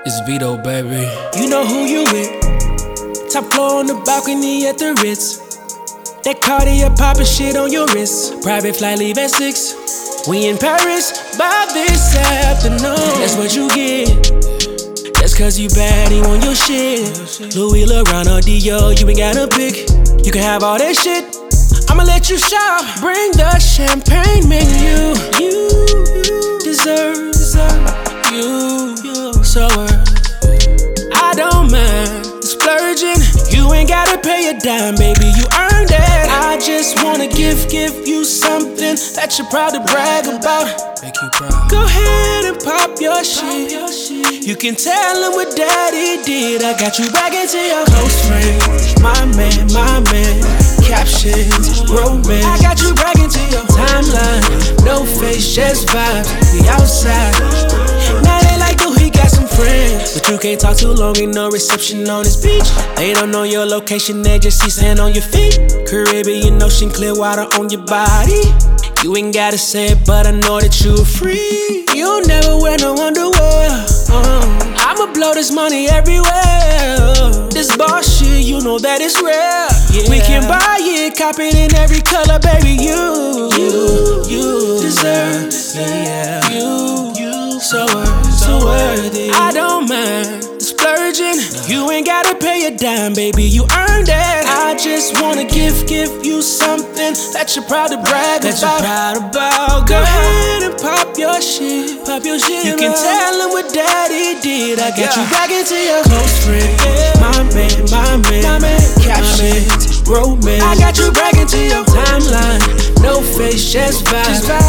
It's Vito, baby. You know who you with. Top floor on the balcony at the Ritz. That Cartier poppin' shit on your wrist. Private flight leave at 6. We in Paris by this afternoon. That's what you get. That's cause you bad, you on your shit. Louis, LeBron or Dior, you ain't gotta pick. You can have all that shit. I'ma let you shop. Bring the champagne menu. You deserve you. So I don't mind splurging. You ain't gotta pay a dime, baby, you earned it. I just wanna give you something that you're proud to brag about. Make you proud. Go ahead and pop your shit. You can tell them what daddy did. I got you back into your close friends. My man. Captions, romance. I got you back into your timeline. No face, just vibes. We outside. Now they like, dude, he got some friends. But you can't talk too long, ain't no reception on this beach. They don't know your location, they just see sand on your feet. Caribbean Ocean, clear water on your body. You ain't gotta say it, but I know that you a free. You never wear no underwear. I'ma blow this money everywhere. This boss shit, you know that it's rare. Yeah. We can buy it, cop it in every color, baby. You deserve it. Yeah. You so worthy. I don't mind splurging. You ain't gotta pay a dime, baby, you earned it. I just wanna give you something that you're proud to brag about. Go ahead and pop your shit. You can tell them what daddy did. I got you back into your close friend. My man. Captions, romance. I got you back into your timeline. No face, just vibes.